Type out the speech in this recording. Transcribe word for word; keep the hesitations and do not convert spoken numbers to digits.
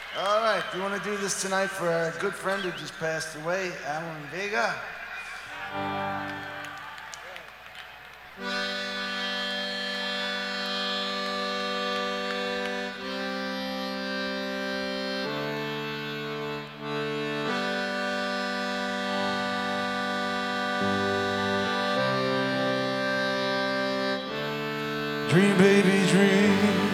All right, do you want to do this tonight for our good friend who just passed away, Alan Vega? Dream, baby, dream.